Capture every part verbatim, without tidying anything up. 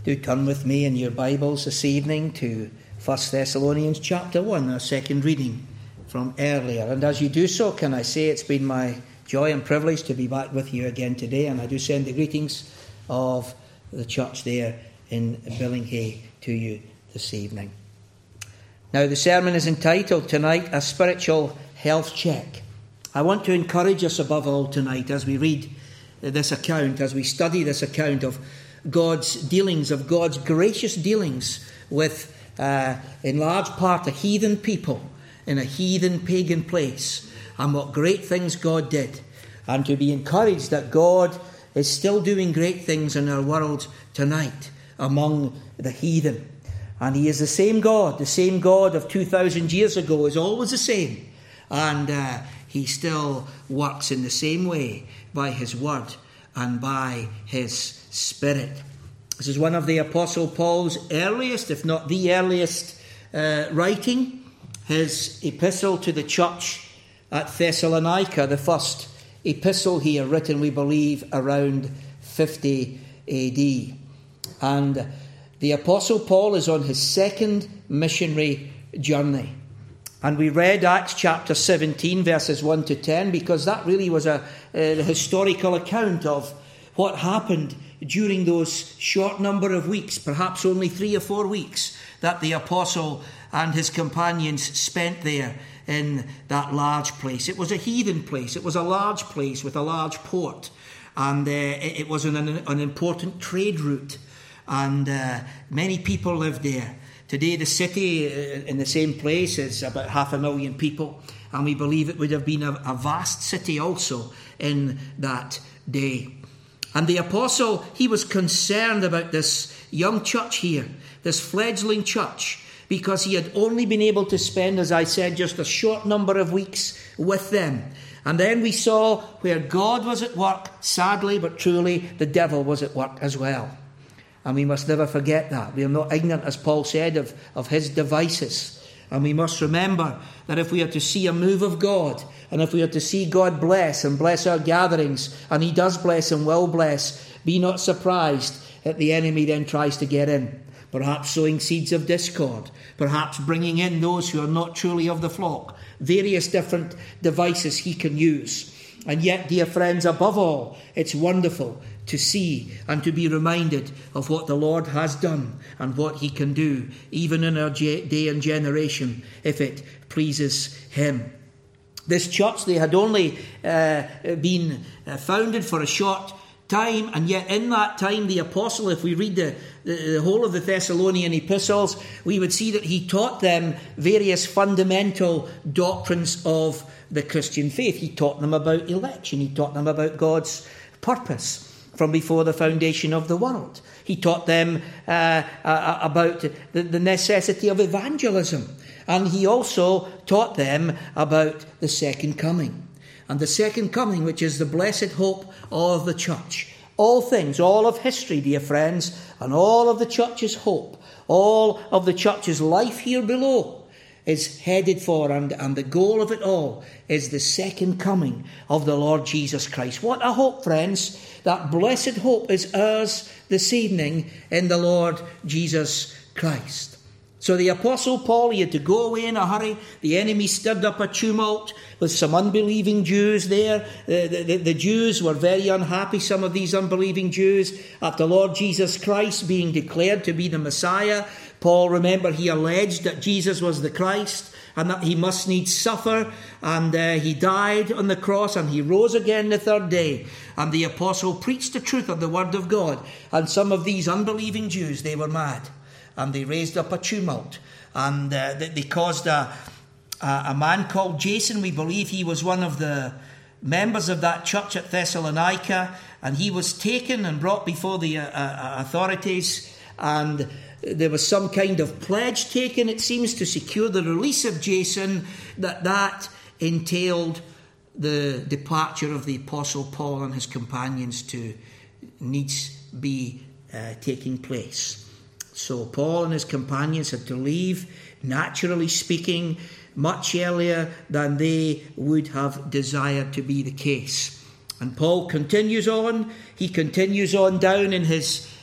Do turn with me in your Bibles this evening to First Thessalonians chapter one, our second reading from earlier. And as you do so, can I say it's been my joy and privilege to be back with you again today. And I do send the greetings of the church there in Billinghay to you this evening. Now, the sermon is entitled tonight, A Spiritual Health Check. I want to encourage us above all tonight as we read this account, as we study this account of God's dealings, of God's gracious dealings with, uh, in large part, a heathen people in a heathen pagan place, and what great things God did, and to be encouraged that God is still doing great things in our world tonight among the heathen. And he is the same God, the same God of two thousand years ago is always the same, and uh, he still works in the same way by his word and by his Spirit. This is one of the Apostle Paul's earliest, if not the earliest, uh, writing. His epistle to the church at Thessalonica, the first epistle here, written, we believe, around fifty A D. And the Apostle Paul is on his second missionary journey. And we read Acts chapter seventeen, verses one to ten, because that really was a, a historical account of what happened during those short number of weeks, perhaps only three or four weeks, that the apostle and his companions spent there in that large place. It was a heathen place. It was a large place with a large port. And uh, it, it was an, an important trade route. And uh, many people lived there. Today the city in the same place is about half a million people. And we believe it would have been a, a vast city also in that day. And the apostle, he was concerned about this young church here, this fledgling church, because he had only been able to spend, as I said, just a short number of weeks with them. And then we saw where God was at work, sadly but truly, the devil was at work as well. And we must never forget that. We are not ignorant, as Paul said, of, of his devices. And we must remember that if we are to see a move of God, and if we are to see God bless and bless our gatherings, and he does bless and will bless, be not surprised that the enemy then tries to get in. Perhaps sowing seeds of discord, perhaps bringing in those who are not truly of the flock. Various different devices he can use. And yet, dear friends, above all, it's wonderful to see and to be reminded of what the Lord has done and what he can do, even in our day and generation, if it pleases him. This church, they had only uh, been uh, founded for a short time, and yet in that time the apostle, if we read the, the, the whole of the Thessalonian epistles, we would see that he taught them various fundamental doctrines of the Christian faith. He taught them about election. He taught them about God's purpose from before the foundation of the world. He taught them uh, uh, about the, the necessity of evangelism. And he also taught them about the second coming. And the second coming, which is the blessed hope of the church. All things, all of history, dear friends, and all of the church's hope, all of the church's life here below, is headed for, and, and the goal of it all is the second coming of the Lord Jesus Christ. What a hope, friends. That blessed hope is ours this evening in the Lord Jesus Christ. So the Apostle Paul, he had to go away in a hurry. The enemy stirred up a tumult with some unbelieving Jews there. The, the, the Jews were very unhappy, some of these unbelieving Jews, at the Lord Jesus Christ being declared to be the Messiah. Paul, remember, he alleged that Jesus was the Christ and that he must needs suffer. And uh, he died on the cross and he rose again the third day. And the apostle preached the truth of the word of God. And some of these unbelieving Jews, they were mad. And they raised up a tumult. And uh, they caused a, a man called Jason. We believe he was one of the members of that church at Thessalonica. And he was taken and brought before the uh, uh, authorities. And there was some kind of pledge taken, it seems, to secure the release of Jason. That that entailed the departure of the Apostle Paul and his companions to needs be uh, taking place. So Paul and his companions had to leave, naturally speaking, much earlier than they would have desired to be the case. And Paul continues on. He continues on down in his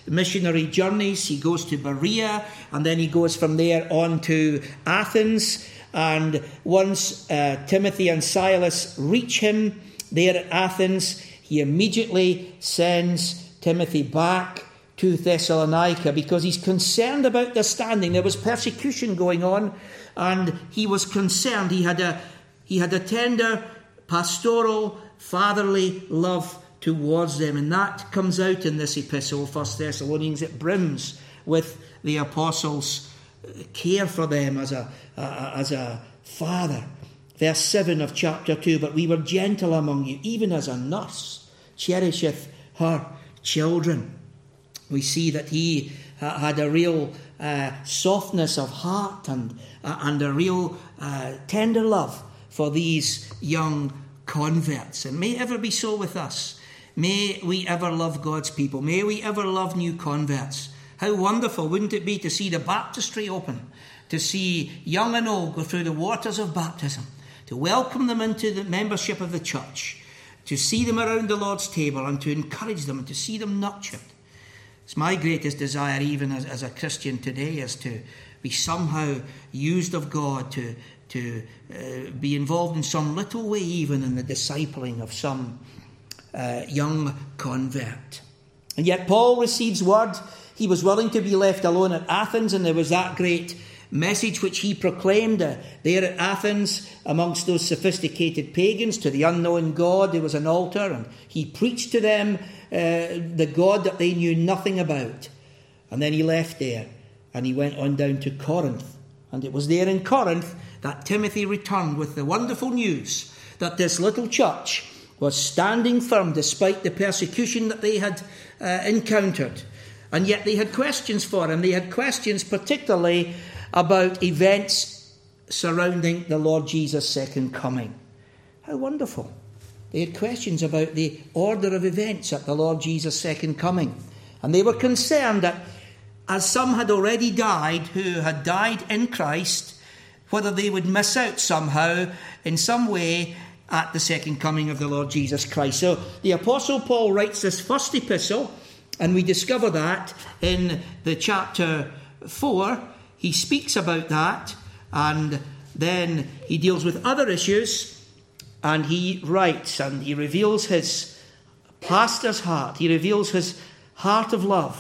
missionary journeys. He goes to Berea, and then he goes from there on to Athens. And once uh, Timothy and Silas reach him there at Athens, he immediately sends Timothy back to Thessalonica because he's concerned about their standing. There was persecution going on, and he was concerned. He had a he had a tender, pastoral, fatherly love towards them, and that comes out in this epistle, First Thessalonians. It brims with the apostles' care for them as a, a as a father. Verse seven of chapter two, but we were gentle among you, even as a nurse cherisheth her children. We see that he uh, had a real uh, softness of heart and uh, and a real uh, tender love for these young converts. And may it ever be so with us. May we ever love God's people. May we ever love new converts. How wonderful wouldn't it be to see the baptistry open, to see young and old go through the waters of baptism, to welcome them into the membership of the church, to see them around the Lord's table and to encourage them and to see them nurtured. It's my greatest desire, even as, as a Christian today, is to be somehow used of God to, to uh, be involved in some little way, even in the discipling of some uh, young convert. And yet Paul receives word. He was willing to be left alone at Athens, and there was that great message which he proclaimed uh, there at Athens amongst those sophisticated pagans to the unknown God. There was an altar, and he preached to them Uh, the God that they knew nothing about. And then he left there and he went on down to Corinth. And it was there in Corinth that Timothy returned with the wonderful news that this little church was standing firm despite the persecution that they had uh, encountered. And yet they had questions for him. They had questions particularly about events surrounding the Lord Jesus' second coming. How wonderful. They had questions about the order of events at the Lord Jesus' second coming. And they were concerned that as some had already died, who had died in Christ, whether they would miss out somehow in some way at the second coming of the Lord Jesus Christ. So the Apostle Paul writes this first epistle, and we discover that in the chapter four. He speaks about that, and then he deals with other issues. And he writes and he reveals his pastor's heart. He reveals his heart of love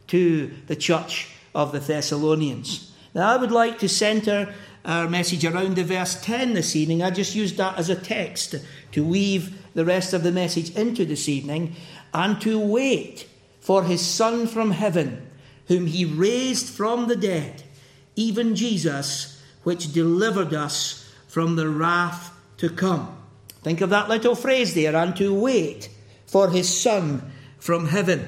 to the church of the Thessalonians. Now I would like to centre our message around the verse ten this evening. I just used that as a text to weave the rest of the message into this evening. And to wait for his Son from heaven, whom he raised from the dead, even Jesus, which delivered us from the wrath to come. Think of that little phrase there, and to wait for his Son from heaven.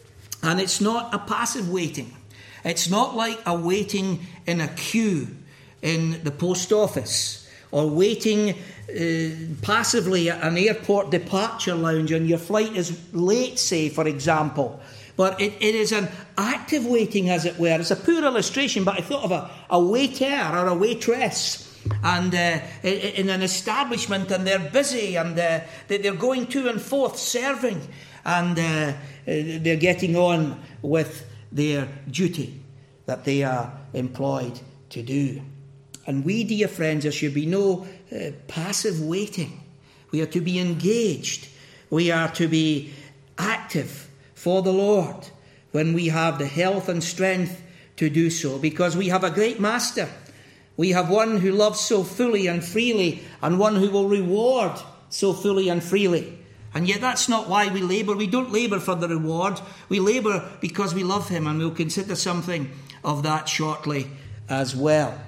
And it's not a passive waiting. It's not like a waiting in a queue in the post office, or waiting uh, passively at an airport departure lounge and your flight is late, say, for example. But it, it is an active waiting, as it were. It's a poor illustration, but I thought of a, a waiter or a waitress. And uh, in an establishment, and they're busy, and uh, they're going to and forth serving, and uh, they're getting on with their duty that they are employed to do. And we, dear friends, there should be no uh, passive waiting. We are to be engaged. We are to be active for the Lord when we have the health and strength to do so, because we have a great master. We have one who loves so fully and freely, and one who will reward so fully and freely. And yet that's not why we labour. We don't labour for the reward. We labour because we love him, and we'll consider something of that shortly as well.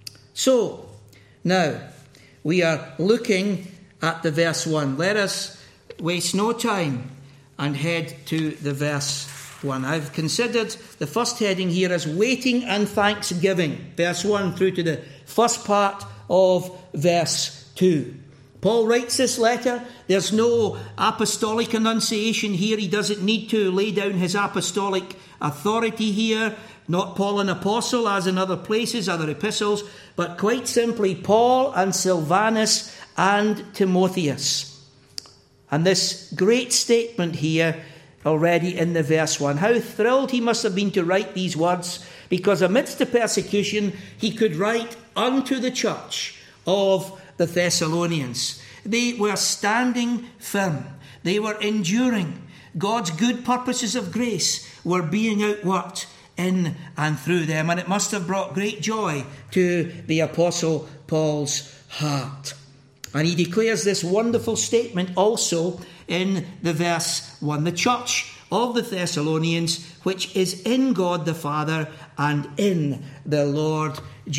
So, now, we are looking at the verse one. Let us waste no time and head to the verse one. I've considered the first heading here as waiting and thanksgiving. Verse one through to the first part of verse two. Paul writes this letter. There's no apostolic enunciation here. He doesn't need to lay down his apostolic authority here. Not Paul an apostle as in other places, other epistles, but quite simply Paul and Silvanus and Timotheus. And this great statement here already in the verse one. How thrilled he must have been to write these words, because amidst the persecution he could write unto the church of the Thessalonians. They were standing firm. They were enduring. God's good purposes of grace were being outworked in and through them, and it must have brought great joy to the Apostle Paul's heart. And he declares this wonderful statement also in the verse one. The church of the Thessalonians, which is in God the Father and in the Lord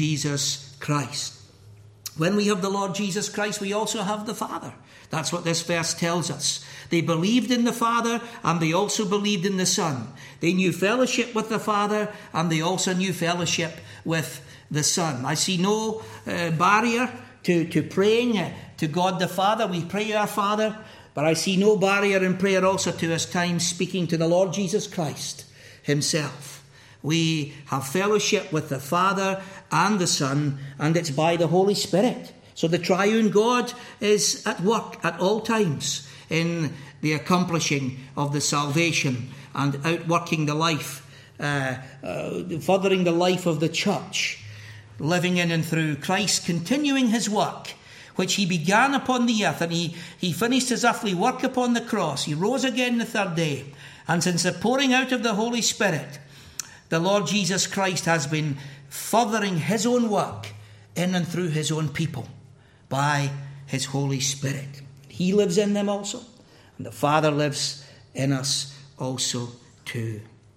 Jesus Christ. When we have the Lord Jesus Christ, we also have the Father. That's what this verse tells us. They believed in the Father, and they also believed in the Son. They knew fellowship with the Father, and they also knew fellowship with the Son. I see no uh, barrier to, to praying uh, to God the Father. We pray our Father, but I see no barrier in prayer also to us times speaking to the Lord Jesus Christ himself. We have fellowship with the Father and the Son, and it's by the Holy Spirit. So the triune God is at work at all times in the accomplishing of the salvation and outworking the life, uh, uh, furthering the life of the church, living in and through Christ, continuing his work, which he began upon the earth, and he, he finished his earthly work upon the cross. He rose again the third day. And since the pouring out of the Holy Spirit, the Lord Jesus Christ has been furthering his own work in and through his own people by his Holy Spirit. He lives in them also, and the Father lives in us also too.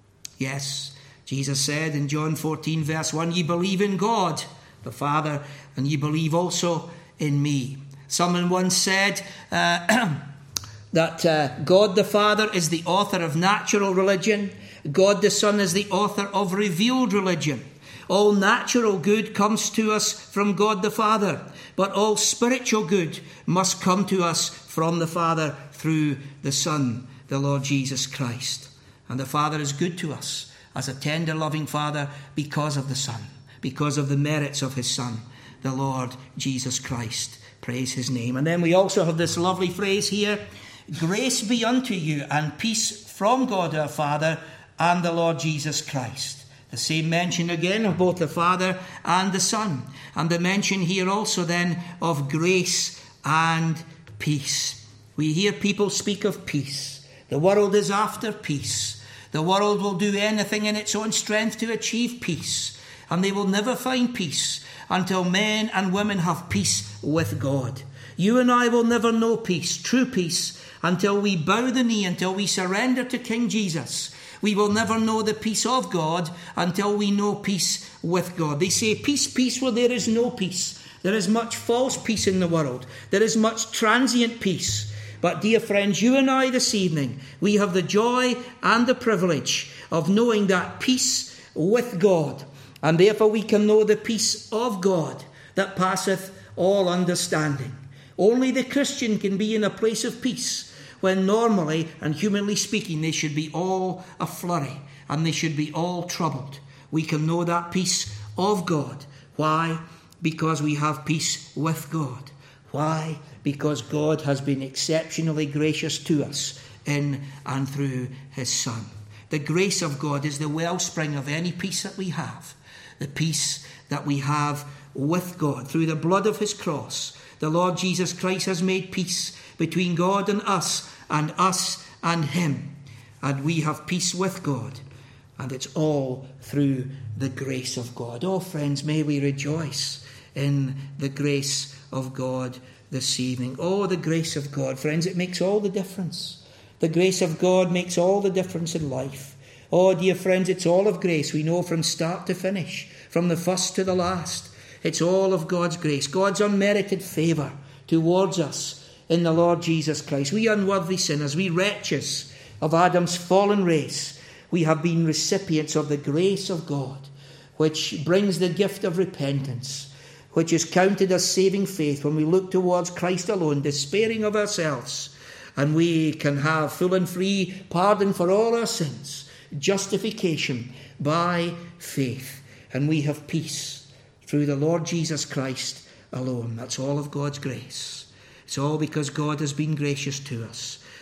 Yes, Jesus said in John fourteen verse one, ye believe in God the Father, and ye believe also in me. Someone once said uh, that uh, God the Father is the author of natural religion. God the Son is the author of revealed religion. All natural good comes to us from God the Father, but all spiritual good must come to us from the Father through the Son, the Lord Jesus Christ. And the Father is good to us as a tender, loving Father because of the Son, because of the merits of his Son, the Lord Jesus Christ. Praise his name. And then we also have this lovely phrase here, grace be unto you and peace from God our Father and the Lord Jesus Christ. The same mention again of both the Father and the Son. And the mention here also then of grace and peace. We hear people speak of peace. The world is after peace. The world will do anything in its own strength to achieve peace. And they will never find peace until men and women have peace with God. You and I will never know peace, true peace, until we bow the knee, until we surrender to King Jesus. We will never know the peace of God until we know peace with God. They say peace, peace, where there is no peace. There is much false peace in the world. There is much transient peace. But dear friends, you and I this evening, we have the joy and the privilege of knowing that peace with God. And therefore we can know the peace of God that passeth all understanding. Only the Christian can be in a place of peace, when normally and humanly speaking they should be all a flurry and they should be all troubled. We can know that peace of God. Why? Because we have peace with God. Why? Because God has been exceptionally gracious to us in and through his Son. The grace of God is the wellspring of any peace that we have. The peace that we have with God. Through the blood of his cross, the Lord Jesus Christ has made peace between God and us, and us and him. And we have peace with God. And it's all through the grace of God. Oh, friends, may we rejoice in the grace of God this evening. Oh, the grace of God. Friends, it makes all the difference. The grace of God makes all the difference in life. Oh, dear friends, it's all of grace. We know from start to finish, from the first to the last. It's all of God's grace, God's unmerited favour towards us in the Lord Jesus Christ. We unworthy sinners, we wretches of Adam's fallen race, we have been recipients of the grace of God, which brings the gift of repentance, which is counted as saving faith when we look towards Christ alone, despairing of ourselves, and we can have full and free pardon for all our sins, justification by faith, and we have peace through the Lord Jesus Christ alone. That's all of God's grace. It's all because God has been gracious to us.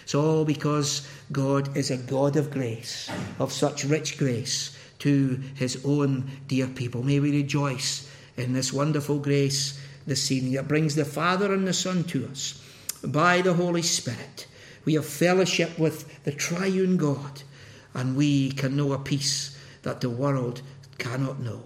It's all because God is a God of grace, of such rich grace to his own dear people. May we rejoice in this wonderful grace this evening that brings the Father and the Son to us by the Holy Spirit. We have fellowship with the triune God, and we can know a peace that the world cannot know.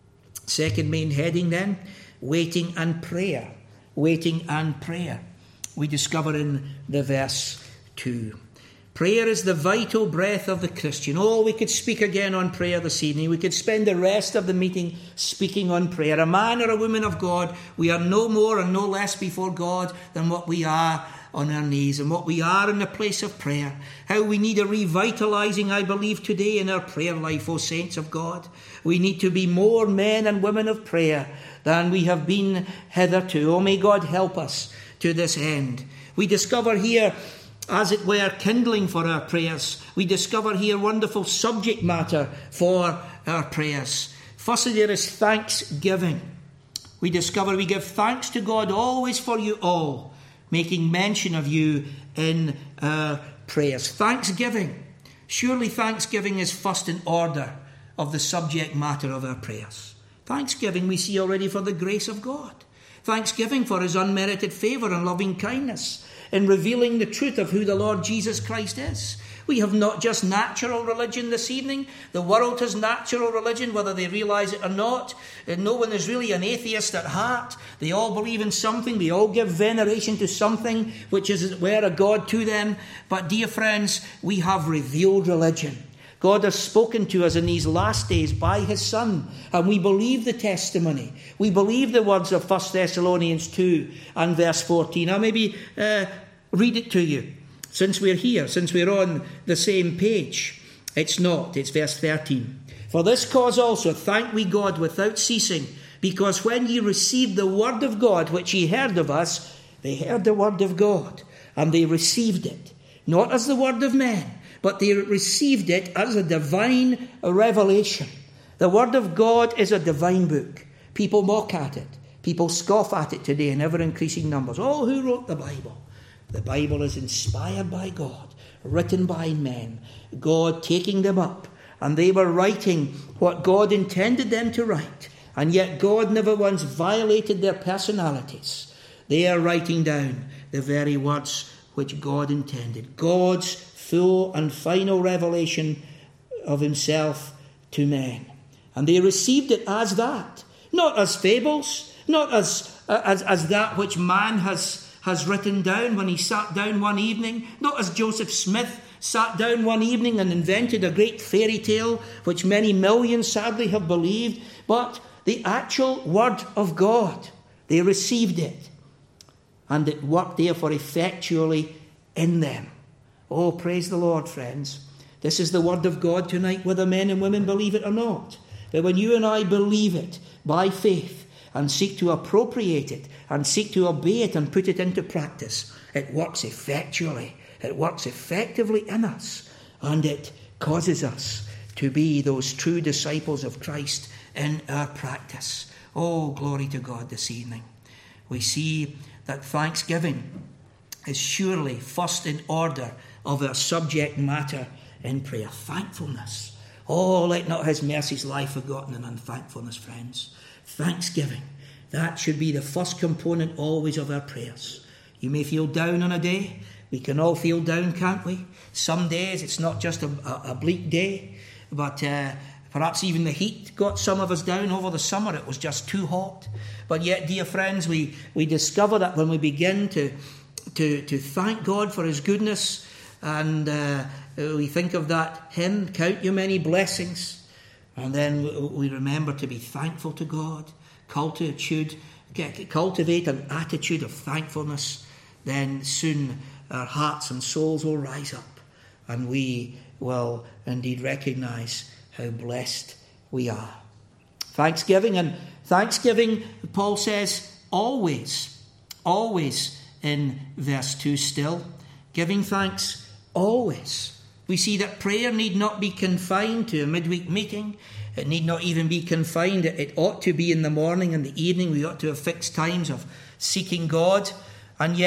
Second main heading then, waiting and prayer. Waiting and prayer. We discover in the verse two. Prayer is the vital breath of the Christian. Oh, we could speak again on prayer this evening. We could spend the rest of the meeting speaking on prayer. A man or a woman of God, we are no more and no less before God than what we are on our knees and what we are in the place of prayer. How we need a revitalizing, I believe, today in our prayer life, O saints of God. We need to be more men and women of prayer than we have been hitherto. Oh, may God help us to this end. We discover here, as it were, kindling for our prayers. We discover here wonderful subject matter for our prayers. Firstly, there is thanksgiving. We discover we give thanks to God always for you all, making mention of you in our prayers. Thanksgiving. Surely thanksgiving is first in order of the subject matter of our prayers. Thanksgiving we see already for the grace of God. Thanksgiving for his unmerited favour and loving kindness in revealing the truth of who the Lord Jesus Christ is. We have not just natural religion this evening. The world has natural religion, whether they realise it or not. No one is really an atheist at heart. They all believe in something. They all give veneration to something which is, as it were, a God to them. But, dear friends, we have revealed religion. God has spoken to us in these last days by his Son, and we believe the testimony. We believe the words of First Thessalonians two and verse fourteen. I'll maybe uh, read it to you, since we're here, since we're on the same page. It's not, it's verse thirteen. For this cause also thank we God without ceasing, because when ye received the word of God, which ye heard of us, they heard the word of God, and they received it, not as the word of men, but they received it as a divine revelation. The Word of God is a divine book. People mock at it. People scoff at it today in ever-increasing numbers. Oh, who wrote the Bible? The Bible is inspired by God, written by men, God taking them up, and they were writing what God intended them to write, and yet God never once violated their personalities. They are writing down the very words which God intended. God's full and final revelation of himself to men. And they received it as that, not as fables, not as, as, as that which man has, has written down when he sat down one evening, not as Joseph Smith sat down one evening and invented a great fairy tale which many millions sadly have believed, but the actual word of God. They received it, and it worked therefore effectually in them. Oh, praise the Lord, friends. This is the word of God tonight, whether men and women believe it or not. But when you and I believe it by faith and seek to appropriate it and seek to obey it and put it into practice, it works effectually. It works effectively in us, and it causes us to be those true disciples of Christ in our practice. Oh, glory to God this evening. We see that thanksgiving is surely first in order of our subject matter in prayer. Thankfulness. Oh, let not his mercies lie forgotten in unthankfulness, friends. Thanksgiving. That should be the first component always of our prayers. You may feel down on a day. We can all feel down, can't we? Some days it's not just a, a, a bleak day, but uh, perhaps even the heat got some of us down over the summer. It was just too hot. But yet, dear friends, we, we discover that when we begin to, to, to thank God for his goodness, and uh, we think of that hymn, Count Your Many Blessings, and then we remember to be thankful to God, cultivate, cultivate an attitude of thankfulness, then soon our hearts and souls will rise up, and we will indeed recognise how blessed we are. Thanksgiving, and thanksgiving, Paul says, always, always in verse two still, giving thanks always. We see that prayer need not be confined to a midweek meeting. It need not even be confined. It ought to be in the morning and the evening. We ought to have fixed times of seeking God. And yet,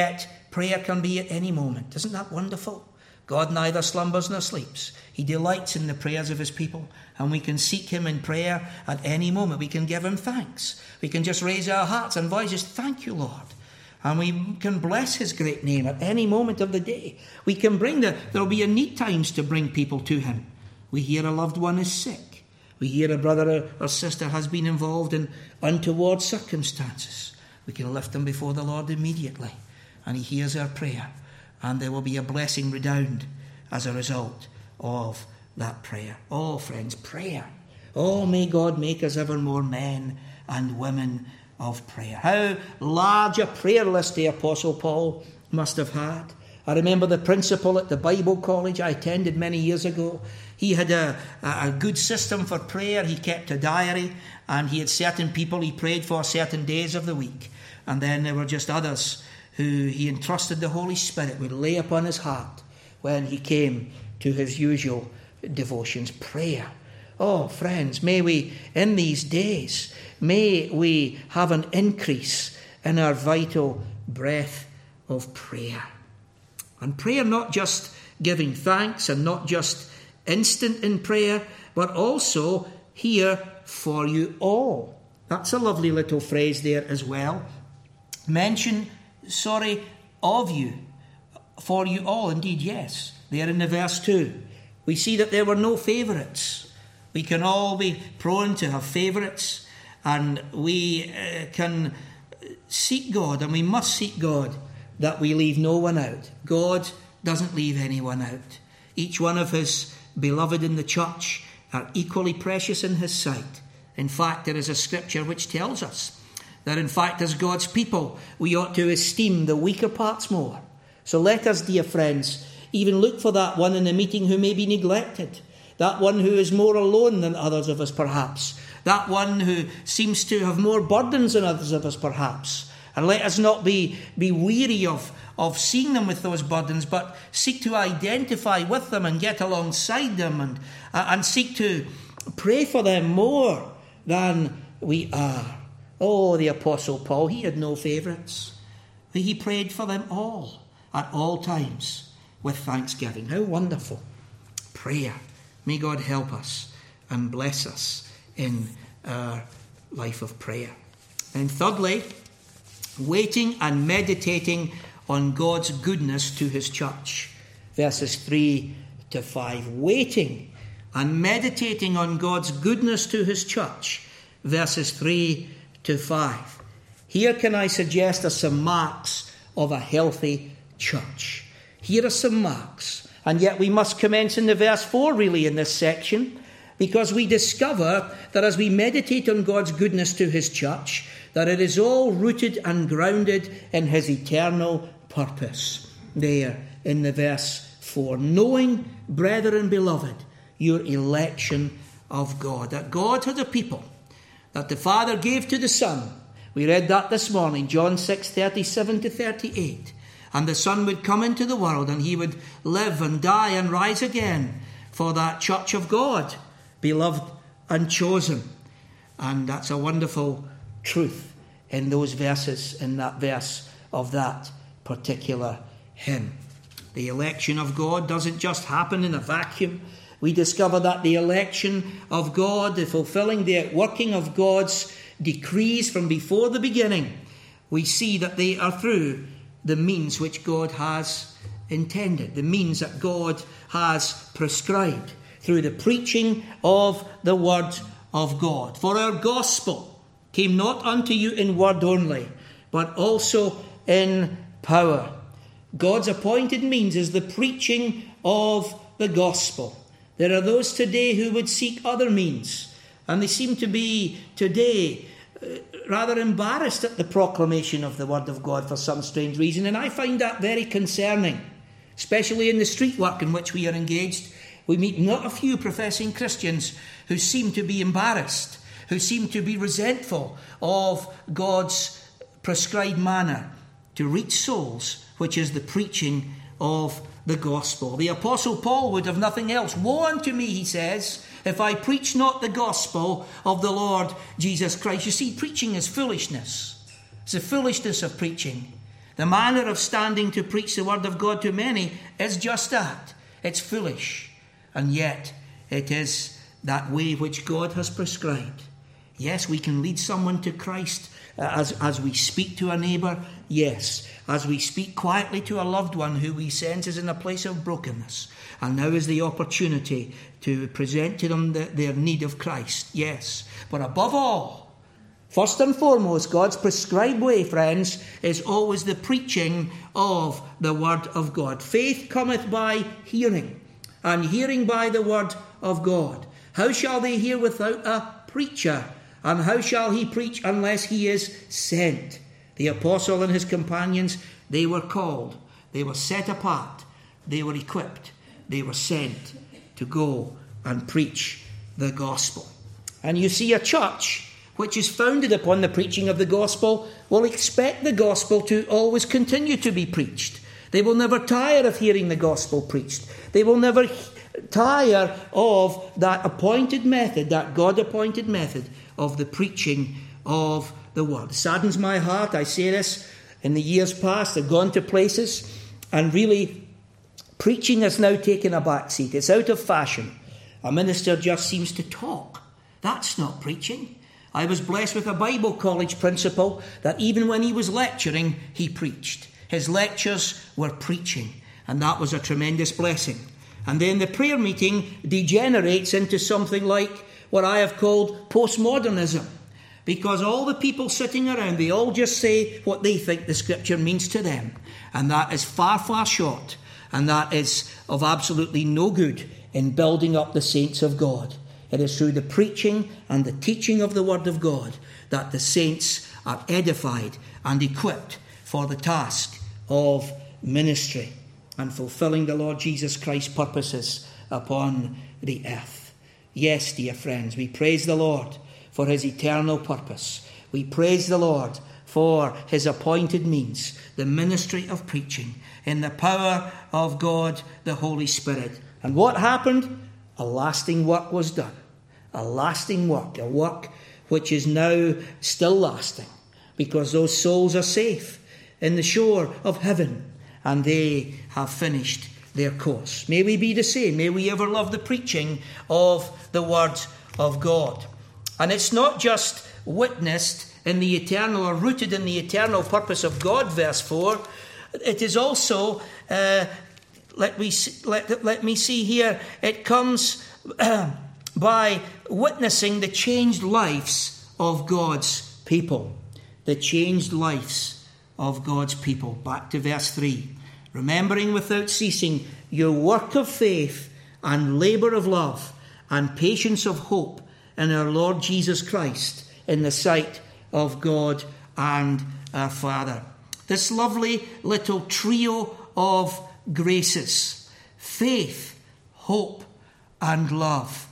prayer can be at any moment. Isn't that wonderful? God neither slumbers nor sleeps. He delights in the prayers of his people, and we can seek him in prayer at any moment. We can give him thanks. We can just raise our hearts and voices, thank you, Lord. And we can bless his great name at any moment of the day. We can bring the, there'll be a need times to bring people to him. We hear a loved one is sick. We hear a brother or sister has been involved in untoward circumstances. We can lift them before the Lord immediately, and he hears our prayer. And there will be a blessing redound as a result of that prayer. Oh, friends, prayer. Oh, may God make us ever more men and women of prayer. How large a prayer list the Apostle Paul must have had. I remember the principal at the Bible college I attended many years ago. He had a, a good system for prayer. He kept a diary, and he had certain people he prayed for certain days of the week. And then there were just others who he entrusted the Holy Spirit would lay upon his heart when he came to his usual devotions. Prayer. Oh, friends, may we, in these days, may we have an increase in our vital breath of prayer. And prayer not just giving thanks and not just instant in prayer, but also here for you all. That's a lovely little phrase there as well. Mention sorry of you, for you all. Indeed, yes. There in the verse two, we see that there were no favourites. We can all be prone to have favourites, and we uh, can seek God, and we must seek God that we leave no one out. God doesn't leave anyone out. Each one of his beloved in the church are equally precious in his sight. In fact, there is a scripture which tells us that in fact as God's people we ought to esteem the weaker parts more. So let us, dear friends, even look for that one in the meeting who may be neglected, that one who is more alone than others of us perhaps, that one who seems to have more burdens than others of us perhaps. And let us not be, be weary of, of seeing them with those burdens, but seek to identify with them and get alongside them and, uh, and seek to pray for them more than we are. Oh, the Apostle Paul, he had no favourites. He prayed for them all, at all times, with thanksgiving. How wonderful. Prayer. May God help us and bless us in our life of prayer. And thirdly, waiting and meditating on God's goodness to his church. Verses three to five. Waiting and meditating on God's goodness to his church. Verses three to five. Here can I suggest are some marks of a healthy church. Here are some marks. And yet we must commence in the verse four really in this section, because we discover that as we meditate on God's goodness to his church, that it is all rooted and grounded in his eternal purpose. There in the verse four. Knowing, brethren beloved, your election of God. That God had a people that the Father gave to the Son. We read that this morning, John six, thirty-seven to thirty-eight. And the Son would come into the world and he would live and die and rise again for that church of God, beloved and chosen. And that's a wonderful truth in those verses, in that verse of that particular hymn. The election of God doesn't just happen in a vacuum. We discover that the election of God, the fulfilling, the working of God's decrees from before the beginning, we see that they are through the means which God has intended, the means that God has prescribed, through the preaching of the word of God. For our gospel came not unto you in word only, but also in power. God's appointed means is the preaching of the gospel. There are those today who would seek other means, and they seem to be today uh, rather embarrassed at the proclamation of the word of God for some strange reason, and I find that very concerning, especially in the street work in which we are engaged. We meet not a few professing Christians who seem to be embarrassed, who seem to be resentful of God's prescribed manner to reach souls, which is the preaching of the gospel. The Apostle Paul would have nothing else. Woe unto me, he says, if I preach not the gospel of the Lord Jesus Christ. You see, preaching is foolishness. It's the foolishness of preaching. The manner of standing to preach the word of God to many is just that. It's foolish. And yet it is that way which God has prescribed. Yes, we can lead someone to Christ uh, as, as we speak to a neighbour. Yes, as we speak quietly to a loved one who we sense is in a place of brokenness. And now is the opportunity to present to them the, their need of Christ. Yes, but above all, first and foremost, God's prescribed way, friends, is always the preaching of the word of God. Faith cometh by hearing, and hearing by the word of God. How shall they hear without a preacher? And how shall he preach unless he is sent? The apostle and his companions, they were called, they were set apart, they were equipped, they were sent to go and preach the gospel. And you see, a church which is founded upon the preaching of the gospel will expect the gospel to always continue to be preached. They will never tire of hearing the gospel preached. They will never tire of that appointed method, that God-appointed method of the preaching of the word. It saddens my heart, I say this, in the years past I've gone to places and really preaching has now taken a back seat. It's out of fashion. A minister just seems to talk. That's not preaching. I was blessed with a Bible college principal that even when he was lecturing, he preached. His lectures were preaching, and that was a tremendous blessing. And then the prayer meeting degenerates into something like what I have called postmodernism, because all the people sitting around, they all just say what they think the scripture means to them, and that is far, far short, and that is of absolutely no good in building up the saints of God. It is through the preaching and the teaching of the word of God that the saints are edified and equipped for the task of ministry and fulfilling the Lord Jesus Christ's purposes upon the earth. Yes, dear friends, we praise the Lord for his eternal purpose. We praise the Lord for his appointed means, the ministry of preaching in the power of God, the Holy Spirit. And what happened? A lasting work was done. A lasting work, a work which is now still lasting, because those souls are safe in the shore of heaven and they have finished their course. May we be the same. May we ever love the preaching of the word of God. And it's not just witnessed in the eternal or rooted in the eternal purpose of God, verse four. It is also, uh, let, me, let, let me see here, it comes by witnessing the changed lives of God's people. The changed lives of God's people. Back to verse three. Remembering without ceasing your work of faith and labour of love and patience of hope in our Lord Jesus Christ in the sight of God and our Father. This lovely little trio of graces: faith, hope, and love.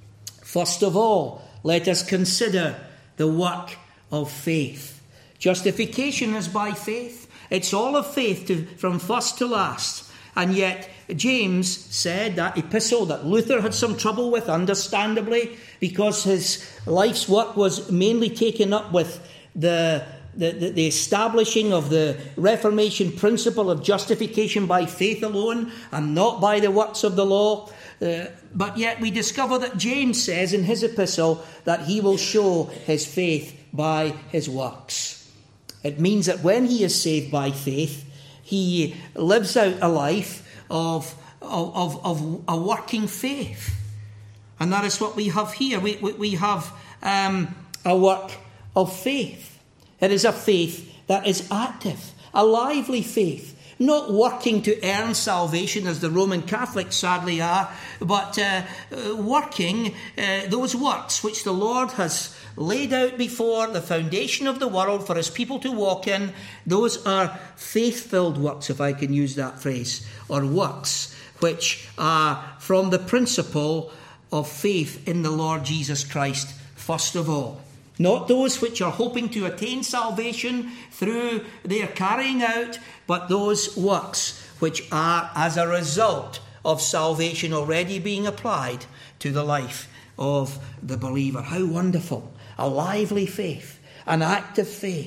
First of all, let us consider the work of faith. Justification is by faith. It's all of faith to, from first to last. And yet, James said, that epistle that Luther had some trouble with, understandably, because his life's work was mainly taken up with the, the, the, the establishing of the Reformation principle of justification by faith alone and not by the works of the law. Uh, but yet we discover that James says in his epistle that he will show his faith by his works. It means that when he is saved by faith, he lives out a life of, of, of a working faith. And that is what we have here. We, we, we have um, a work of faith. It is a faith that is active, a lively faith. Not working to earn salvation as the Roman Catholics sadly are, but uh, working uh, those works which the Lord has laid out before the foundation of the world for his people to walk in. Those are faith-filled works, if I can use that phrase, or works which are from the principle of faith in the Lord Jesus Christ, first of all. Not those which are hoping to attain salvation through their carrying out, but those works which are as a result of salvation already being applied to the life of the believer. How wonderful. A lively faith, an active faith.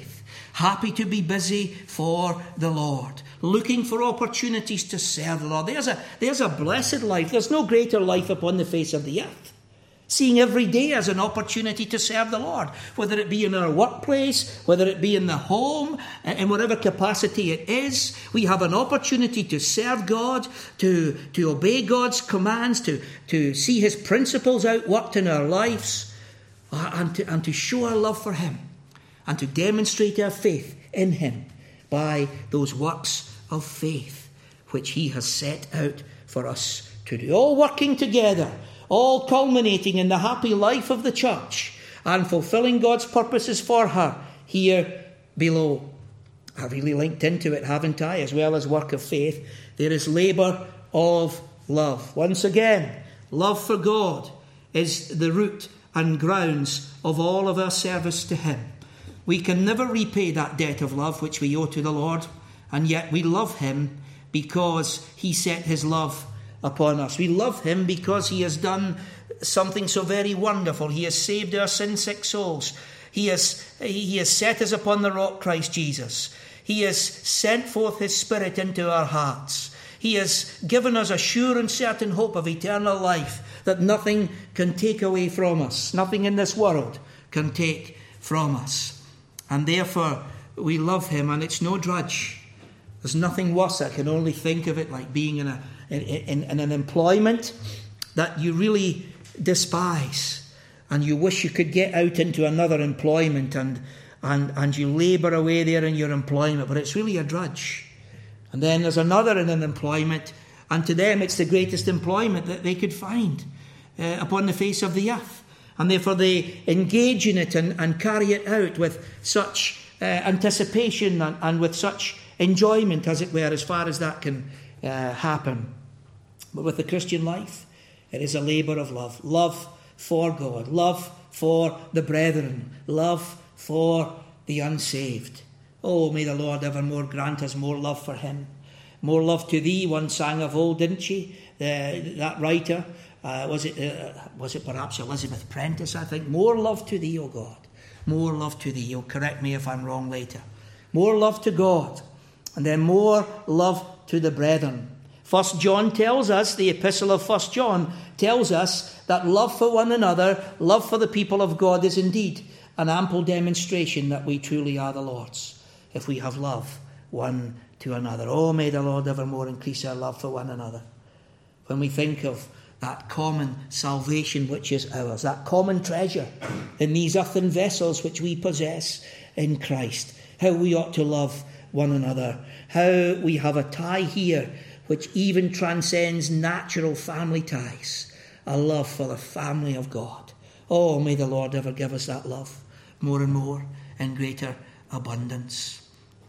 happy to be busy for the Lord, looking for opportunities to serve the Lord. There's a, there's a blessed life. There's no greater life upon the face of the earth. Seeing every day as an opportunity to serve the Lord, whether it be in our workplace, whether it be in the home, in whatever capacity it is, we have an opportunity to serve God, to, to obey God's commands, to, to see his principles outworked in our lives, and to, and to show our love for him, and to demonstrate our faith in him by those works of faith which he has set out for us to do. All working together, all culminating in the happy life of the church and fulfilling God's purposes for her here below. I've really linked into it, haven't I? As well as work of faith, there is labour of love. Once again, love for God is the root and grounds of all of our service to him. We can never repay that debt of love which we owe to the Lord, and yet we love him because he set his love upon us. We love him because he has done something so very wonderful. He has saved our sin-sick souls. He has, he has set us upon the rock, Christ Jesus. He has sent forth his Spirit into our hearts. He has given us a sure and certain hope of eternal life that nothing can take away from us. Nothing in this world can take from us. And therefore, we love him, and it's no drudge. There's nothing worse. I can only think of it like being in a In, in, in an employment that you really despise, and you wish you could get out into another employment, and and and you labour away there in your employment, but it's really a drudge. And then there's another in an employment, and to them it's the greatest employment that they could find uh, upon the face of the earth, and therefore they engage in it and, and carry it out with such uh, anticipation and, and with such enjoyment, as it were, as far as that can uh, happen. But with the Christian life, it is a labour of love. Love for God. Love for the brethren. Love for the unsaved. Oh, may the Lord evermore grant us more love for him. More love to thee, one sang of old, didn't she? Uh, that writer, uh, was it uh, was it perhaps Elizabeth Prentice, I think? More love to thee, O God. More love to thee. You'll correct me if I'm wrong later. More love to God. And then more love to the brethren. First John tells us, the epistle of First John tells us that love for one another, love for the people of God is indeed an ample demonstration that we truly are the Lord's, if we have love one to another. Oh, may the Lord evermore increase our love for one another. When we think of that common salvation which is ours, that common treasure in these earthen vessels which we possess in Christ, how we ought to love one another, how we have a tie here which even transcends natural family ties, a love for the family of God. Oh, may the Lord ever give us that love more and more in greater abundance.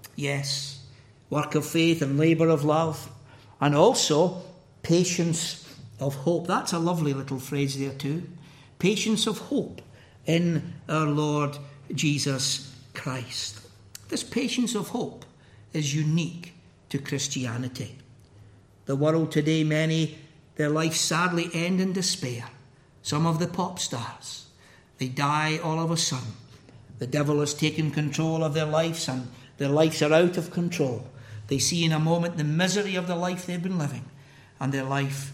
Yes, work of faith and labour of love, and also patience of hope. That's a lovely little phrase there too. Patience of hope in our Lord Jesus Christ. This patience of hope is unique to Christianity. The world today, many, their lives sadly end in despair. Some of the pop stars, they die all of a sudden. The devil has taken control of their lives, and their lives are out of control. They see in a moment the misery of the life they've been living, and their life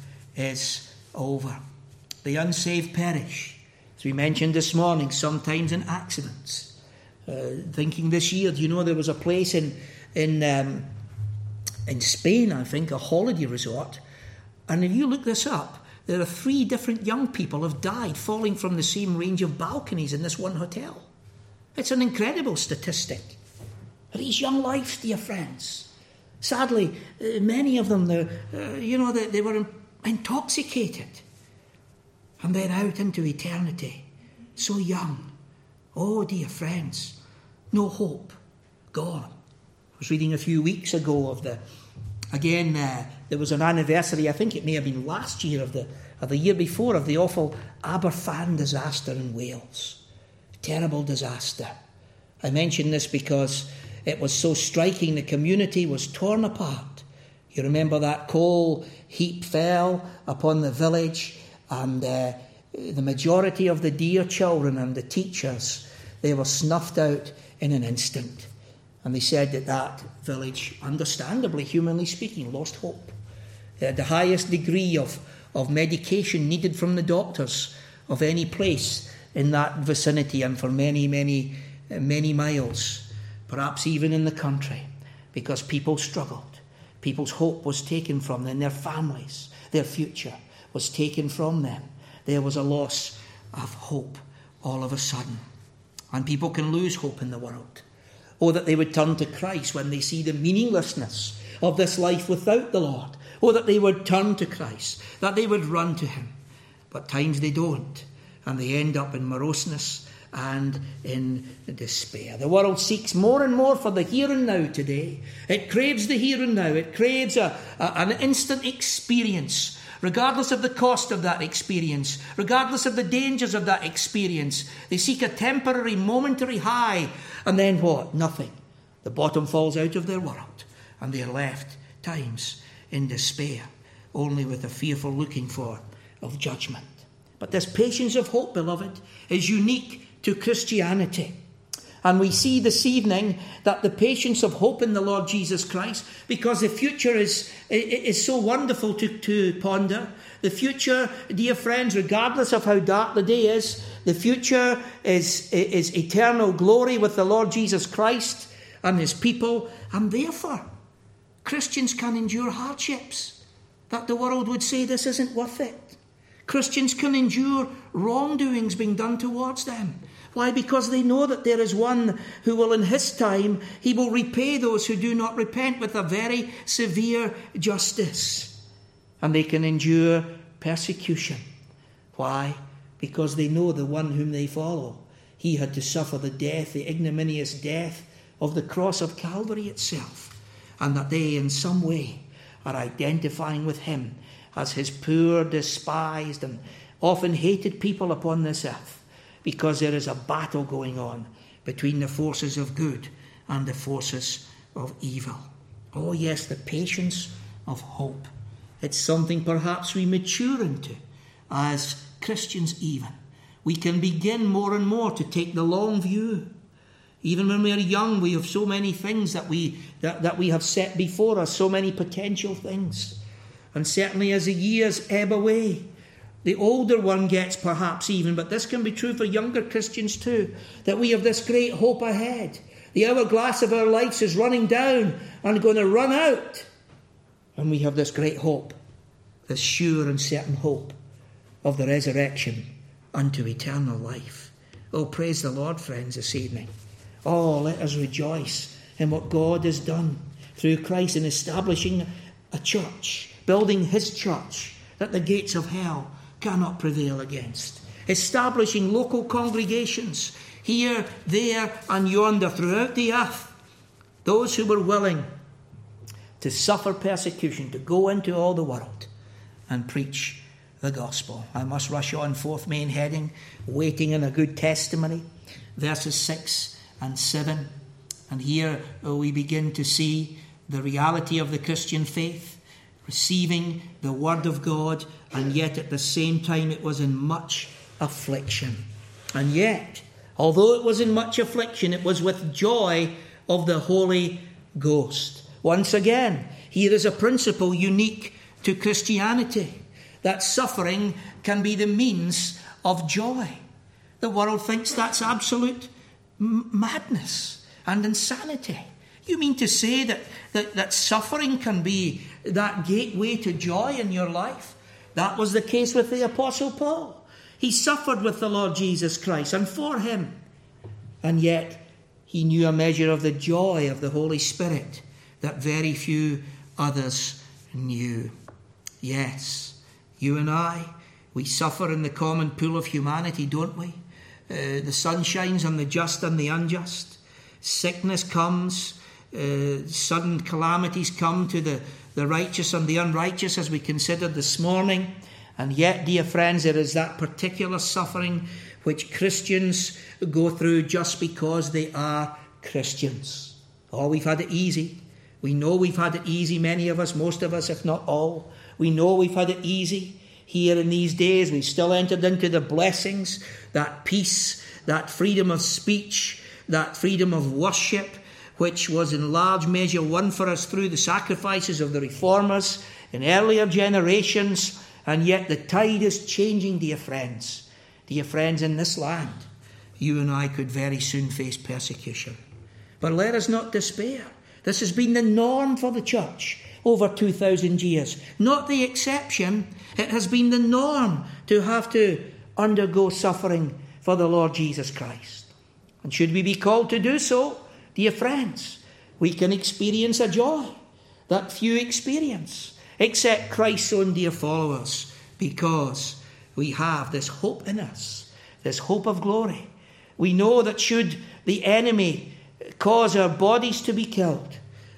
is over. The unsaved perish, as we mentioned this morning, sometimes in accidents. Uh, thinking this year, do you know there was a place in in um, in Spain, I think, a holiday resort, and if you look this up, there are three different young people have died falling from the same range of balconies in this one hotel. It's an incredible statistic. These young lives, dear friends, sadly, uh, many of them, uh, you know, they, they were intoxicated, and then out into eternity, so young. Oh, dear friends, no hope, gone. I was reading a few weeks ago of the, again, uh, there was an anniversary, I think it may have been last year, of the of the year before, of the awful Aberfan disaster in Wales. Terrible disaster. I mention this because it was so striking. The community was torn apart. You remember that coal heap fell upon the village, and uh, the majority of the dear children and the teachers, they were snuffed out in an instant. And they said that that village, understandably, humanly speaking, lost hope. They had the highest degree of, of medication needed from the doctors of any place in that vicinity and for many, many, many miles, perhaps even in the country, because people struggled. People's hope was taken from them, their families, their future was taken from them. There was a loss of hope all of a sudden. And people can lose hope in the world. Oh, that they would turn to Christ when they see the meaninglessness of this life without the Lord. Oh, that they would turn to Christ, that they would run to him. But times they don't, and they end up in moroseness and in despair. The world seeks more and more for the here and now today. It craves the here and now. It craves a, a, an instant experience, regardless of the cost of that experience, regardless of the dangers of that experience. They seek a temporary, momentary high, and then what? Nothing. The bottom falls out of their world, and they are left, times, in despair, only with a fearful looking for of judgment. But this patience of hope, beloved, is unique to Christianity. And we see this evening that the patience of hope in the Lord Jesus Christ, because the future is, is so wonderful to, to ponder. The future, dear friends, regardless of how dark the day is, the future is, is eternal glory with the Lord Jesus Christ and his people. And therefore, Christians can endure hardships that the world would say this isn't worth it. Christians can endure wrongdoings being done towards them. Why? Because they know that there is one who will, in his time, he will repay those who do not repent with a very severe justice. And they can endure persecution. Why? Because they know the one whom they follow. He had to suffer the death, the ignominious death of the cross of Calvary itself. And that they, in some way, are identifying with him as his poor, despised, and often hated people upon this earth, because there is a battle going on between the forces of good and the forces of evil. Oh yes, the patience of hope. It's something perhaps we mature into as Christians even. We can begin more and more to take the long view. Even when we are young, we have so many things that we, that, that we have set before us, so many potential things. And certainly as the years ebb away, the older one gets perhaps even, but this can be true for younger Christians too, that we have this great hope ahead. The hourglass of our lives is running down and going to run out. And we have this great hope, this sure and certain hope of the resurrection unto eternal life. Oh, praise the Lord, friends, this evening. Oh, let us rejoice in what God has done through Christ in establishing a church, building his church that the gates of hell cannot prevail against. Establishing local congregations here, there and yonder throughout the earth. Those who were willing to suffer persecution, to go into all the world and preach the gospel. I must rush on, fourth main heading, waiting in a good testimony, verses six and seven. And here we begin to see the reality of the Christian faith, receiving the word of God, and yet at the same time it was in much affliction. And yet, although it was in much affliction, it was with joy of the Holy Ghost. Once again, here is a principle unique to Christianity, that suffering can be the means of joy. The world thinks that's absolute m- madness and insanity. You mean to say that, that, that suffering can be that gateway to joy in your life? That was the case with the Apostle Paul. He suffered with the Lord Jesus Christ and for him. And yet he knew a measure of the joy of the Holy Spirit that very few others knew. Yes, you and I, we suffer in the common pool of humanity, don't we? Uh, the sun shines on the just and the unjust. Sickness comes. Uh, sudden calamities come to the, the righteous and the unrighteous, as we considered this morning. And yet, dear friends, there is that particular suffering which Christians go through just because they are Christians. Oh, we've had it easy. We know we've had it easy, many of us, most of us, if not all. We know we've had it easy. Here in these days, we've still entered into the blessings, that peace, that freedom of speech, that freedom of worship. which was in large measure won for us through the sacrifices of the reformers in earlier generations, and yet the tide is changing, dear friends. Dear friends, in this land, you and I could very soon face persecution. But let us not despair. This has been the norm for the church over two thousand years. Not the exception. It has been the norm to have to undergo suffering for the Lord Jesus Christ. And should we be called to do so, dear friends, we can experience a joy that few experience, except Christ's own dear followers, because we have this hope in us, this hope of glory. We know that should the enemy cause our bodies to be killed,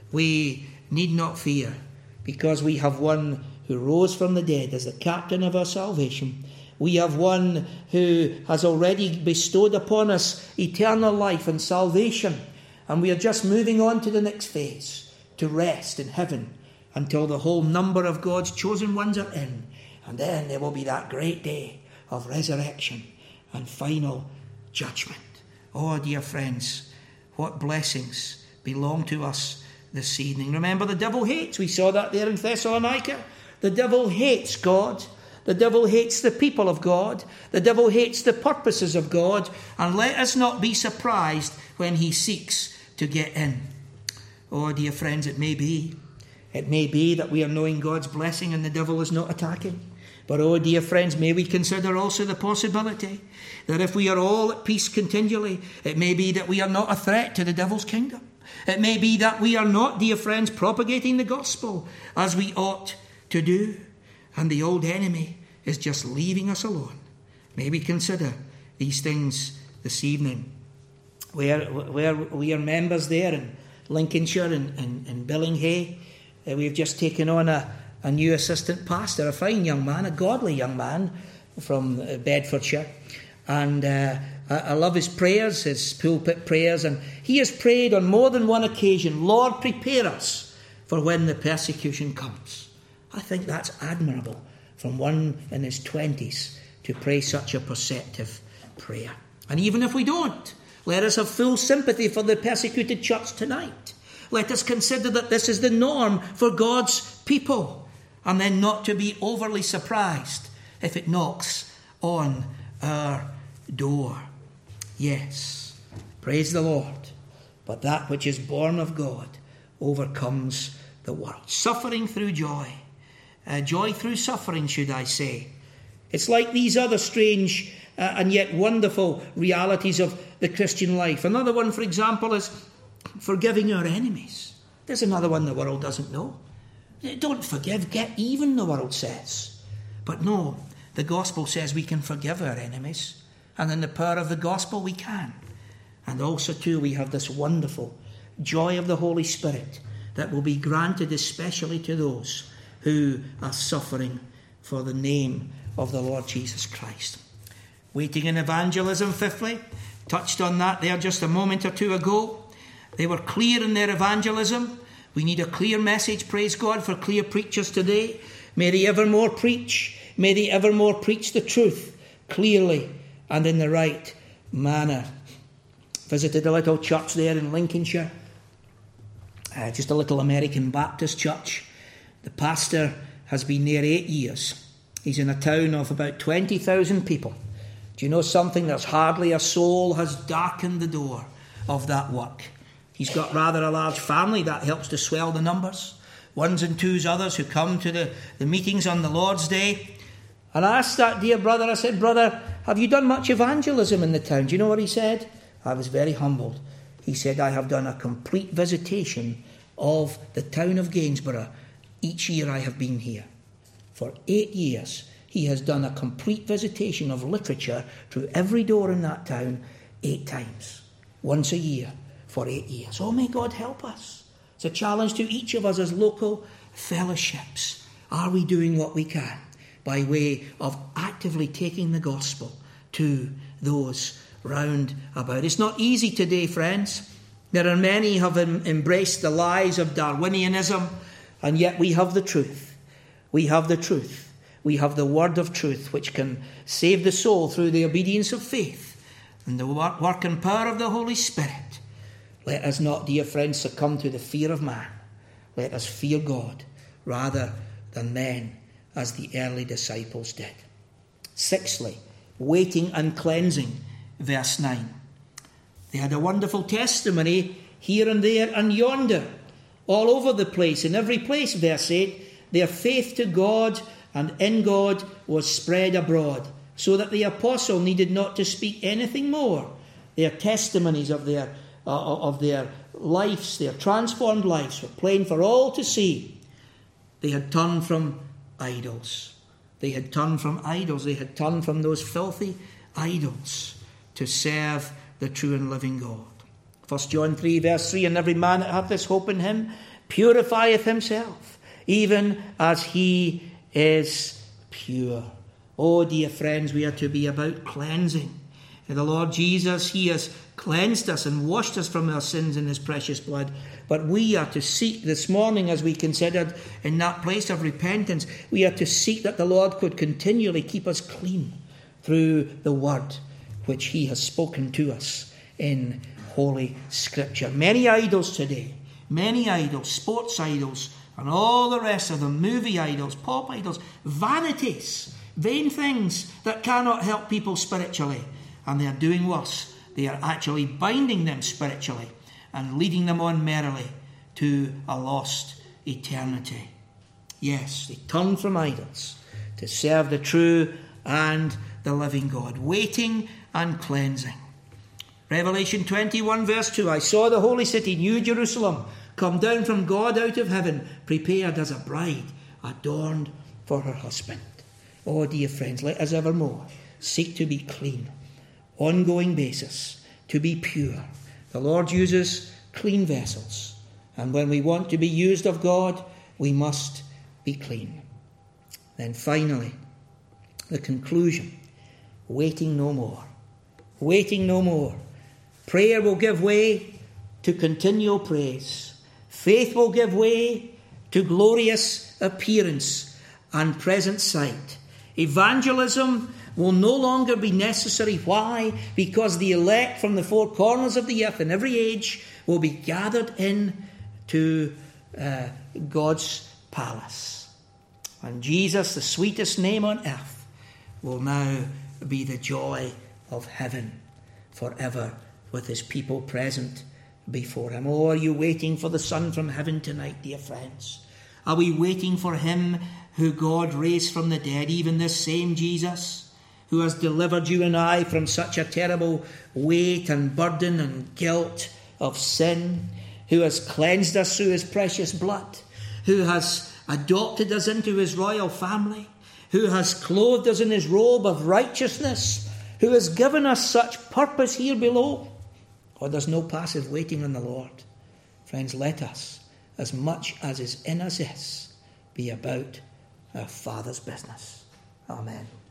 we need not fear, because we have one who rose from the dead as the captain of our salvation. We have one who has already bestowed upon us eternal life and salvation, and we are just moving on to the next phase, to rest in heaven until the whole number of God's chosen ones are in, and then there will be that great day of resurrection and final judgment. Oh, dear friends, what blessings belong to us this evening. Remember, the devil hates. We saw that there in Thessalonica. The devil hates God. The devil hates the people of God. The devil hates the purposes of God. And let us not be surprised when he seeks to get in. Oh, dear friends, it may be. It may be that we are knowing God's blessing and the devil is not attacking. But, oh, dear friends, may we consider also the possibility that if we are all at peace continually, it may be that we are not a threat to the devil's kingdom. It may be that we are not, dear friends, propagating the gospel as we ought to do, and the old enemy is just leaving us alone. May we consider these things this evening. Where, where we are members there in Lincolnshire and in, in, in Billinghay, uh, we've just taken on a, a new assistant pastor, a fine young man, a godly young man from uh, Bedfordshire. And uh, I, I love his prayers, his pulpit prayers, and he has prayed on more than one occasion, Lord, prepare us for when the persecution comes. I think that's admirable from one in his twenties to pray such a perceptive prayer. And even if we don't, let us have full sympathy for the persecuted church tonight. Let us consider that this is the norm for God's people, and then not to be overly surprised if it knocks on our door. Yes, praise the Lord. But that which is born of God overcomes the world. Suffering through joy. Uh, joy through suffering, should I say. It's like these other strange uh, and yet wonderful realities of the Christian life. Another one, for example, is forgiving our enemies. There's another one the world doesn't know. Don't forgive, get even, the world says. But no, the gospel says we can forgive our enemies. And in the power of the gospel we can. And also too we have this wonderful joy of the Holy Spirit that will be granted especially to those who are suffering for the name of the Lord Jesus Christ. Waiting in evangelism, fifthly, touched on that there just a moment or two ago. They were clear in their evangelism. We need a clear message, praise God, for clear preachers today. May they evermore preach. May they evermore preach the truth clearly and in the right manner. Visited a little church there in Lincolnshire, uh, just a little American Baptist church. The pastor has been there eight years. He's in a town of about twenty thousand people. Do you know something? There's hardly a soul has darkened the door of that work. He's got rather a large family. That helps to swell the numbers. Ones and twos others who come to the, the meetings on the Lord's Day. And I asked that dear brother, I said, brother, have you done much evangelism in the town? Do you know what he said? I was very humbled. He said, I have done a complete visitation of the town of Gainsborough each year I have been here. For eight years, he has done a complete visitation of literature through every door in that town eight times. Once a year for eight years. Oh, may God help us. It's a challenge to each of us as local fellowships. Are we doing what we can by way of actively taking the gospel to those round about? It's not easy today, friends. There are many who have em- embraced the lies of Darwinianism, and yet we have the truth. We have the truth. We have the word of truth, which can save the soul through the obedience of faith and the work and power of the Holy Spirit. Let us not, dear friends, succumb to the fear of man. Let us fear God rather than men, as the early disciples did. Sixthly, waiting and cleansing, verse nine. They had a wonderful testimony here and there and yonder, all over the place, in every place, verse eight. Their faith to God and in God was spread abroad, so that the apostle needed not to speak anything more. Their testimonies of their uh, of their lives, their transformed lives, were plain for all to see. They had turned from idols. They had turned from idols. They had turned from those filthy idols to serve the true and living God. First John three, verse three, and every man that hath this hope in him purifieth himself, even as he is pure. Oh, dear friends, we are to be about cleansing. And the Lord Jesus, he has cleansed us and washed us from our sins in his precious blood. But we are to seek this morning, as we considered in that place of repentance, we are to seek that the Lord could continually keep us clean through the word which he has spoken to us in Holy Scripture. Many idols today, many idols, sports idols, and all the rest of them, movie idols, pop idols, vanities, vain things that cannot help people spiritually. And they are doing worse. They are actually binding them spiritually and leading them on merrily to a lost eternity. Yes, they turn from idols to serve the true and the living God, waiting and cleansing. Revelation twenty-one, verse two, I saw the holy city, New Jerusalem, come down from God out of heaven, prepared as a bride, adorned for her husband. Oh, dear friends, let us evermore seek to be clean, ongoing basis, to be pure. The Lord uses clean vessels, and when we want to be used of God, we must be clean. Then finally, the conclusion, waiting no more. Waiting no more. Prayer will give way to continual praise. Faith will give way to glorious appearance and present sight. Evangelism will no longer be necessary. Why? Because the elect from the four corners of the earth in every age will be gathered in to uh, God's palace. And Jesus, the sweetest name on earth, will now be the joy of heaven forever with his people present before him. Oh, are you waiting for the Son from heaven tonight, dear friends? Are we waiting for him who God raised from the dead, even this same Jesus, who has delivered you and I from such a terrible weight and burden and guilt of sin, who has cleansed us through his precious blood, who has adopted us into his royal family, who has clothed us in his robe of righteousness, who has given us such purpose here below? Oh, there's no passive waiting on the Lord. Friends, let us, as much as is in us is, be about our Father's business. Amen.